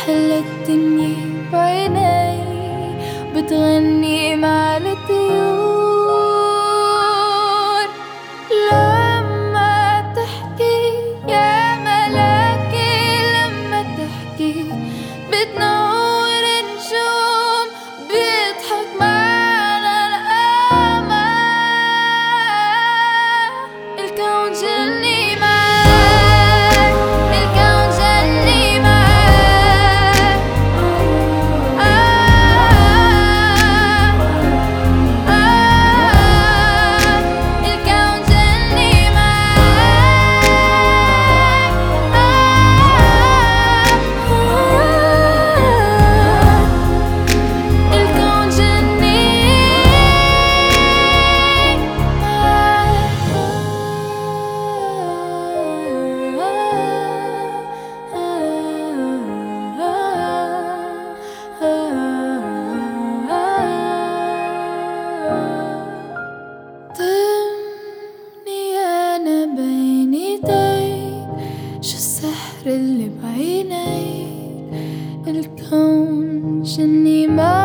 تحلى الدنيا بعيني، بتغني مع الطيور لما تحكي يا ملاكي، لما تحكي بتنور النجوم، بيضحك معنا الآمال. الكون جني معاك، الكون جني معاك، الكون جني معاك، الكون جني ضمني أنا بين ايديك، شو السحر اللي بعينيك، الكون جني معاك.